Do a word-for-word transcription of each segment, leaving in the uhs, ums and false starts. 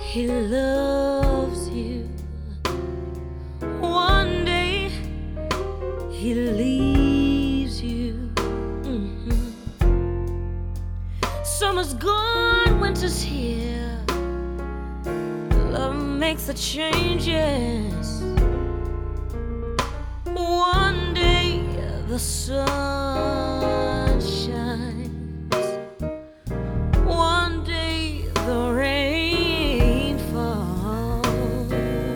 He loves you. One day he leaves you. Mm-hmm. Summer's gone, winter's here. Love makes the changes. One day the sun shines. One day the rain falls.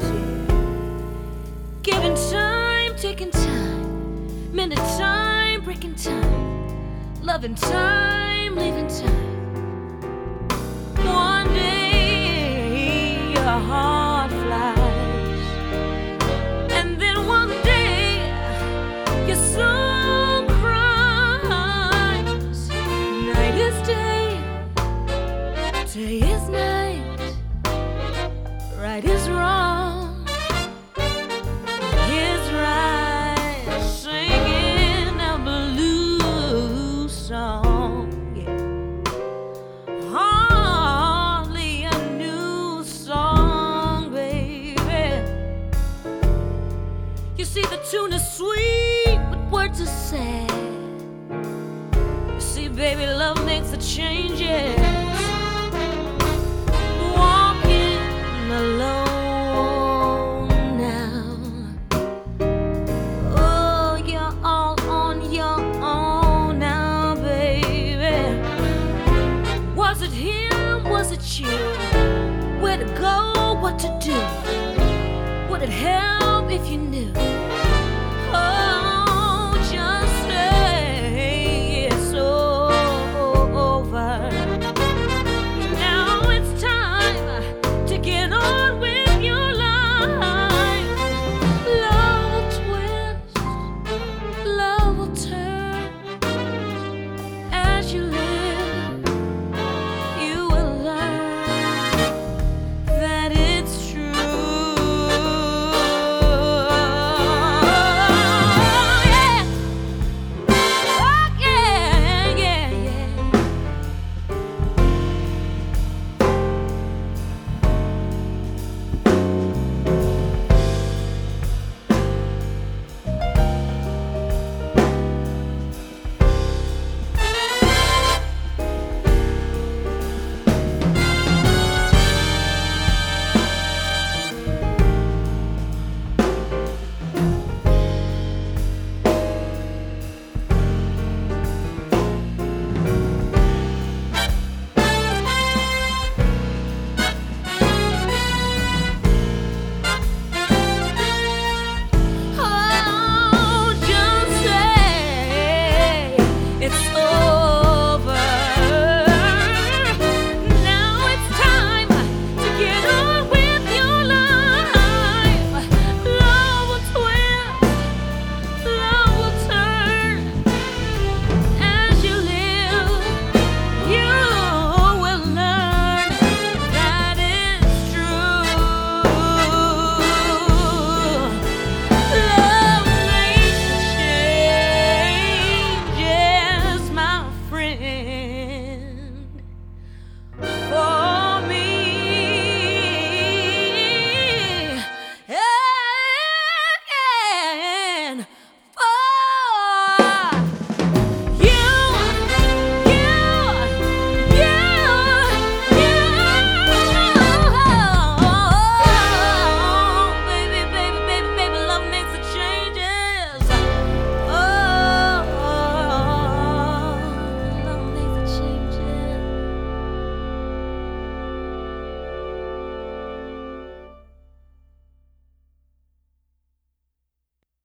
Giving time, taking time, mending time, breaking time, loving time, leaving time. One day your heart flies, and then one day your soul cries. Night is day, day is night, right is wrong, is right. Singing a blues song, yeah. Hardly a new song, baby. You see, the tune is sweet, but words are sad. You see, baby, love makes the changes. Walking alone now. Oh, you're all on your own now, baby. Was it him? Was it you? Where to go? What to do? Would it help if you knew?